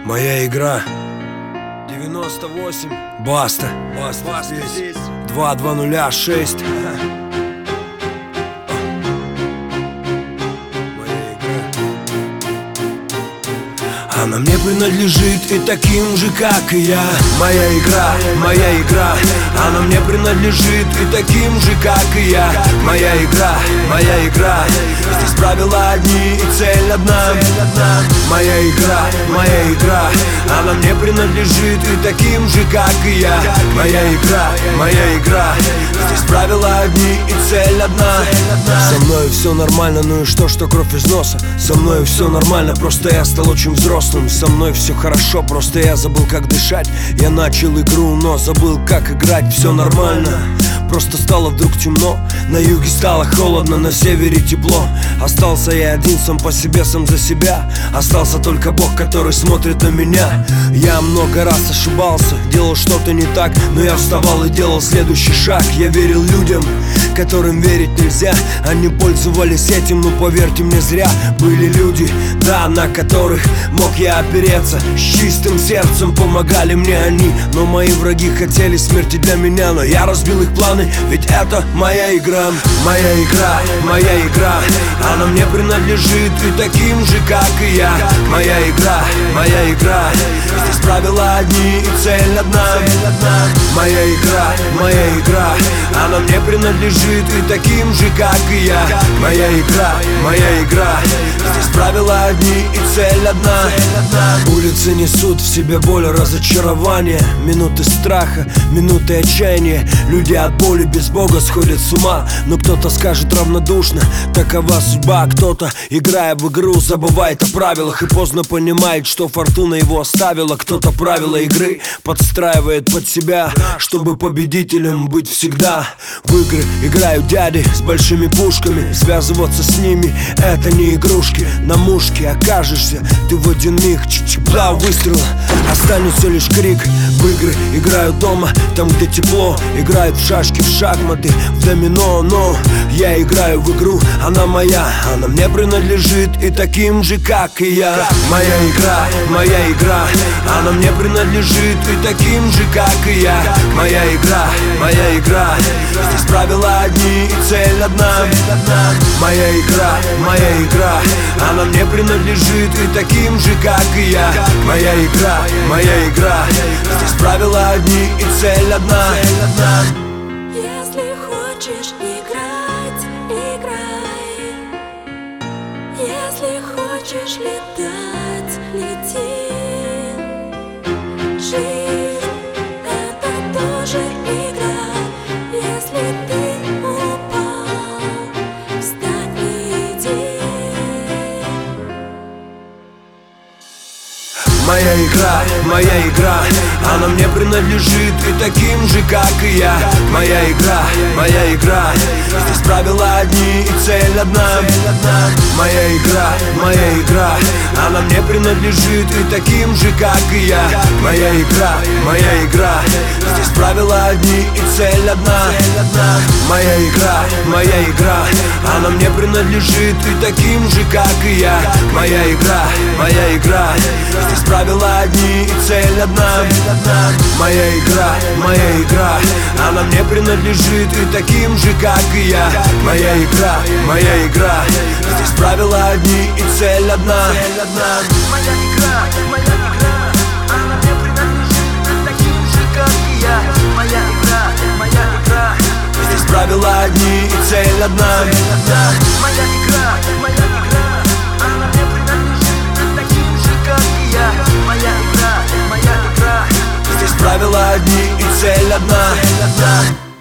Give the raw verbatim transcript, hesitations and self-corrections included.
Моя игра. девяносто восемь. Баста. Баста, Баста здесь. здесь. два два нуля шесть. Она мне принадлежит и таким же, как и я. Моя игра, моя игра. Она мне принадлежит и таким же, как и я. Моя игра, моя игра. Здесь правила одни и цель одна. Моя игра, моя игра. Она мне принадлежит и таким же, как и я. Моя игра, моя игра. Здесь правила одни и цель одна. Со мной все нормально, ну и что, что кровь из носа? Со мной все нормально, просто я стал очень взрослым. Со мной все хорошо, просто я забыл, как дышать. Я начал игру, но забыл, как играть. Все нормально, просто стало вдруг темно. На юге стало холодно, на севере тепло. Остался я один, сам по себе, сам за себя. Остался только Бог, который смотрит на меня. Я много раз ошибался, делал что-то не так, но я вставал и делал следующий шаг. Я верил людям, которым верить нельзя. Они пользовались этим, но поверьте мне, зря. Были люди, да, на которых мог я опереться. С чистым сердцем помогали мне они. Но мои враги хотели смерти для меня. Но я разбил их планы, ведь это моя игра. Моя игра, моя игра. Она мне принадлежит и таким же, как и я. Моя игра, моя игра. Здесь правила одни и цель одна. Моя игра, моя игра. Она мне принадлежит и таким же, как и я. Моя игра, моя игра. Здесь правила одни и цель одна. Улицы несут в себе боль, разочарование, минуты страха, минуты отчаяния. Люди от боли без Бога сходят с ума. Но кто-то скажет равнодушно: такова судьба. Кто-то, играя в игру, забывает о правилах и поздно понимает, что фортуна его оставила. Кто-то правила игры подстраивает под себя, чтобы победителем быть всегда. В игры играют дяди с большими пушками. Связываться с ними — это не игрушки. На мушке окажешься ты в один миг. Чик-чик, два выстрела, останется лишь крик. В игры играют дома, там где тепло. Играют в шашки, в шахматы, в домино. Но я играю в игру, она моя. Она мне принадлежит и таким же, как и я. Моя игра, моя игра. Она мне принадлежит и таким же, как и я. Моя игра, моя игра. Здесь правила одни и цель одна. Моя игра, моя игра. Она мне принадлежит и таким же, как и я. Моя игра, моя игра. Здесь правила одни и цель одна. Если хочешь играть, играй. Если хочешь летать, лети. Жизнь — это тоже игра. Если ты упал, встань и иди. Моя игра, моя игра. Она мне принадлежит и таким же, как и я. Моя игра, моя игра. Здесь правила одни и цель одна. Моя игра, моя игра. Она мне принадлежит и таким же, как и я. Моя игра, моя игра. Здесь правила одни и цель одна. Моя игра, моя игра. Она мне принадлежит и таким же, как и я. Моя игра, моя игра. Здесь правила одни и цель одна. Моя игра, моя игра. Она мне принадлежит и таким же, как и я. Моя игра, моя игра. Здесь правила одни и цель одна. Моя игра, моя игра. Она мне принадлежит и таким же, как и я. Моя игра, моя игра. Здесь правила одни и цель одна. Моя игра, моя игра. Она мне принадлежит и таким же, как и я. Моя игра, моя игра. Здесь правила одни и цель одна.